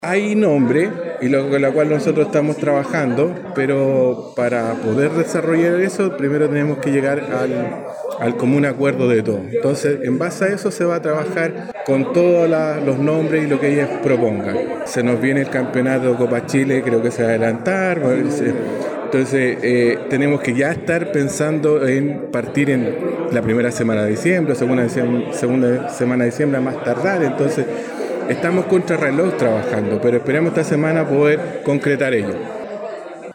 Hay nombre y con la cual nosotros estamos trabajando, pero para poder desarrollar eso, primero tenemos que llegar al común acuerdo de todo. Entonces, en base a eso se va a trabajar con todos los nombres y lo que ellas propongan. Se nos viene el campeonato Copa Chile, creo que se va a adelantar. Entonces, tenemos que ya estar pensando en partir en la primera semana de diciembre, segunda semana de diciembre a más tardar. Entonces, estamos contra reloj trabajando, pero esperamos esta semana poder concretar ello.